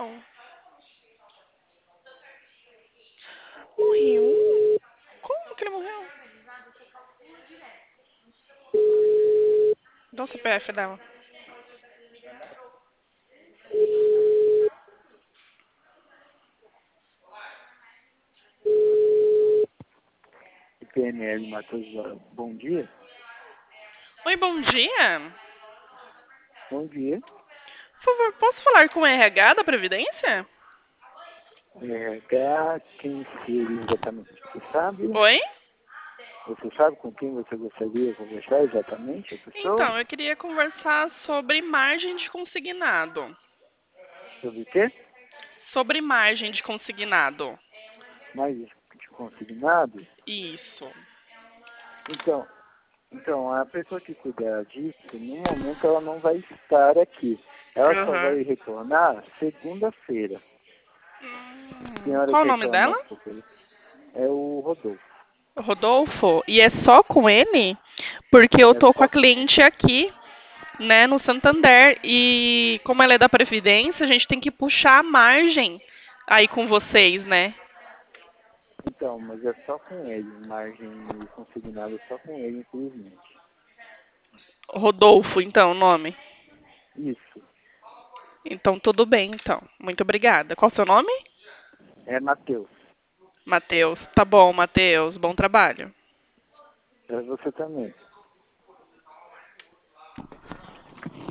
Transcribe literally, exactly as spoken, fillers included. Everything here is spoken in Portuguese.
Não. Morreu? Como que ele morreu? Dá o C P F dela. P N L Matheus, bom dia. Oi, bom dia. Bom dia. Por favor, posso falar com o R H da Previdência? É, H, quem seria exatamente? Você sabe? Oi? Você sabe com quem você gostaria de conversar exatamente, a pessoa? Então, eu queria conversar sobre margem de consignado. Sobre o quê? Sobre margem de consignado. Mais de consignado? Isso. Então, então, a pessoa que cuidar disso, no momento ela não vai estar aqui. Ela só Aham. vai retornar segunda-feira. A Hum, senhora qual o quer que nome eu dela? anote para você? É o Rodolfo. Rodolfo. E é só com ele? Porque eu É tô com só a com ele. cliente aqui, né, no Santander. E como ela é da Previdência, a gente tem que puxar a margem aí com vocês, né? Então, mas é só com ele. Margem consignada é só com ele, infelizmente. Rodolfo, então, o nome. Isso. Então, tudo bem, então. Muito obrigada. Qual o seu nome? É Matheus. Matheus. Tá bom, Matheus. Bom trabalho. É você também.